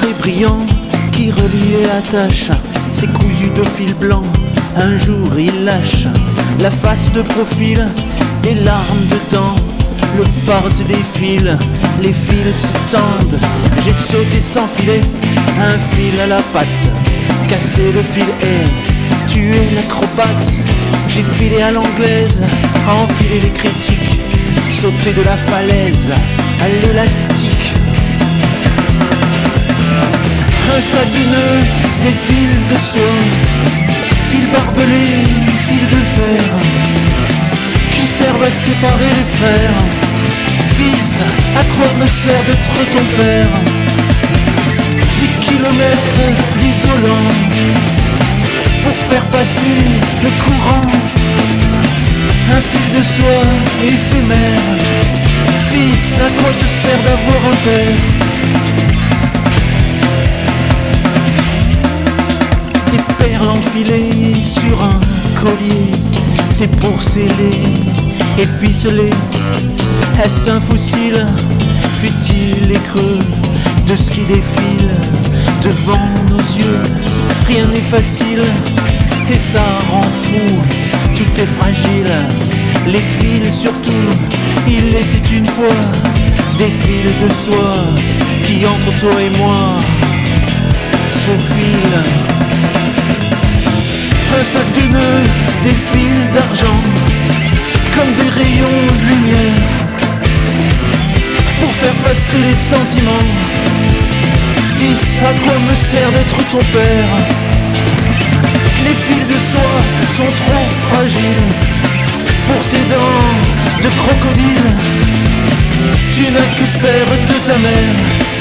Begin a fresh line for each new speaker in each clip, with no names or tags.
et brillant qui relie et attache ses cousus de fil blanc. Un jour il lâche la face de profil, des larmes dedans. Le phare se défile, les fils se tendent. J'ai sauté sans filet, un fil à la patte, cassé le fil et tué l'acrobate. J'ai filé à l'anglaise, enfilé les critiques, sauté de la falaise à l'élastique. Un sac de nœuds, des fils de soie, fils barbelés, fils de fer, qui servent à séparer les frères. Fils, à quoi me sert d'être ton père? Des kilomètres d'isolant pour faire passer le courant. Un fil de soie éphémère. Fils, à quoi te sert d'avoir un père? Des perles enfilées sur un collier, c'est pour sceller et ficeler. Est-ce un fossile futile et creux de ce qui défile devant nos yeux? Rien n'est facile et ça rend fou, tout est fragile. Les fils surtout, il était une fois des fils de soie qui entre toi et moi se faufilent. Un sac de nœuds, des fils d'argent, comme des rayons de lumière, pour faire passer les sentiments. Fils, à quoi me sert d'être ton père? Les fils de soie sont trop fragiles pour tes dents de crocodile. Tu n'as que faire de ta mère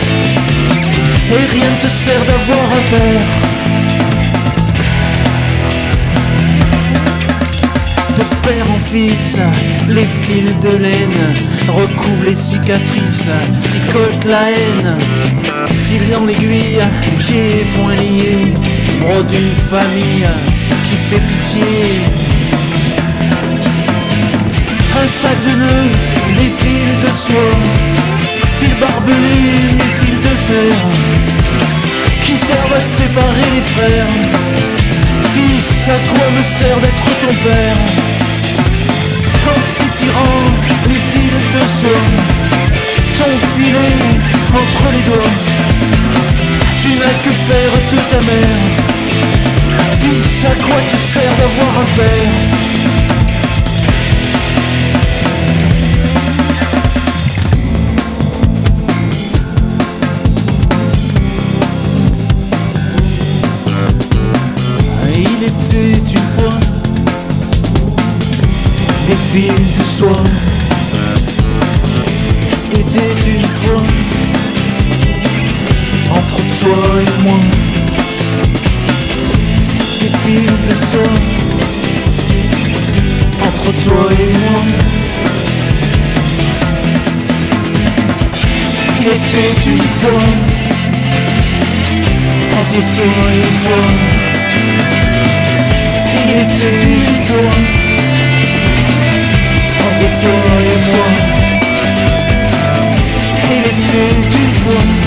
et rien ne te sert d'avoir un père. De père en fils, les fils de laine recouvrent les cicatrices, tricotent la haine. Fil dans l'aiguille, pieds et poings liés, brode une famille qui fait pitié. Un sac de nœuds, des fils de soie, fils barbelés, fils de fer, qui servent à séparer les frères. Fils, à quoi me sert d'être ton père? En s'étirant les fils de soie, ton filet entre les doigts, tu n'as que faire de ta mère. Fils, à quoi te sert d'avoir un père? Il était une fois des fils de soie. Était une fois entre toi et moi des fils de soie. Entre toi et moi, il était une fois entre toi et moi. Il était une fois entre toi et moi. Il était une fois.